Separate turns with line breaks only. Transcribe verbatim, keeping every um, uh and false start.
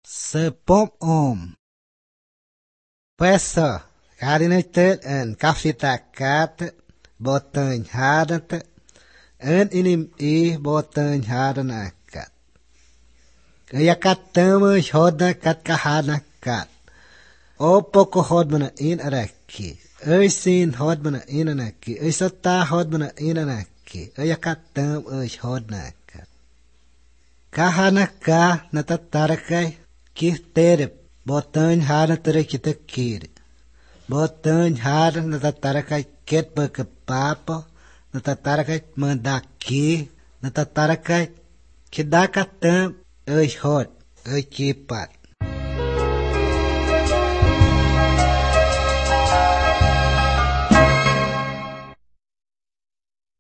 Sepom om. Peça, carinete en cafita cat, botan hadat, en inim e botan hadan akat. Kaya katama hoda kat kahana kat. O poko hodmana in araki. Ay sin hodmana in anaki. Ay sata hodmana in anaki. Ay katam ay hodna kat. Kahana ka natatarakay. Kihterep, botan hara tere kita kiri. Botan hara natatarakay ket papa, natatarakay mandaki, natatarakay kidakatam ay hot, ay kipat.